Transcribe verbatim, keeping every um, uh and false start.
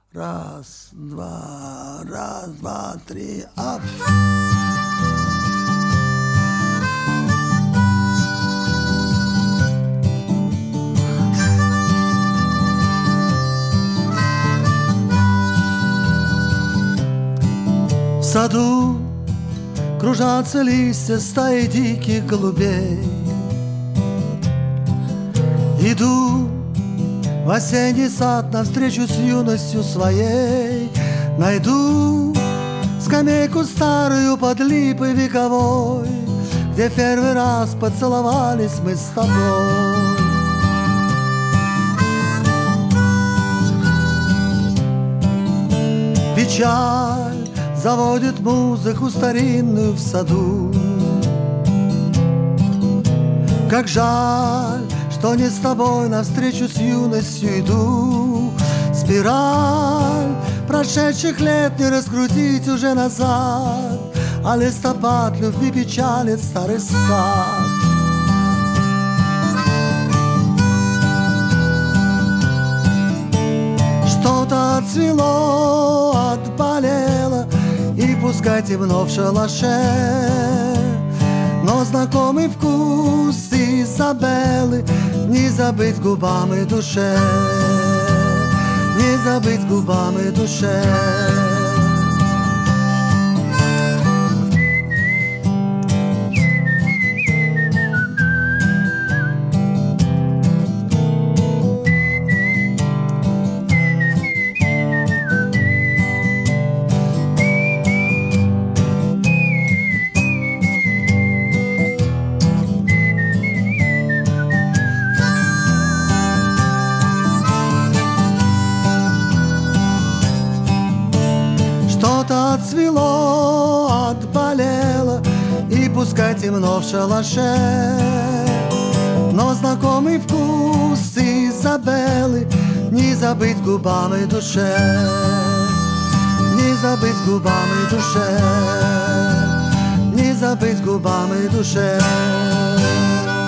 Раз, два, раз, два, три, ап. В саду кружатся листья стаи диких голубей. Иду в осенний сад навстречу с юностью своей. Найду скамейку старую под липой вековой, где в первый раз поцеловались мы с тобой. Печаль заводит музыку старинную в саду. Как жаль, что не с тобой навстречу с юностью иду. Спираль прошедших лет не раскрутить уже назад, а листопад любви печалит старый сад. Что-то отцвело, отболело, и пускай темно в шалаше, но знакомый вкус Изабеллы не забыть губам и душе, не забыть губам и душе. Что-то отцвело, отболело, и пускай темно в шалаше, но знакомый вкус Изабеллы не забыть губам и душе, не забыть губам и душе, не забыть губам и душе.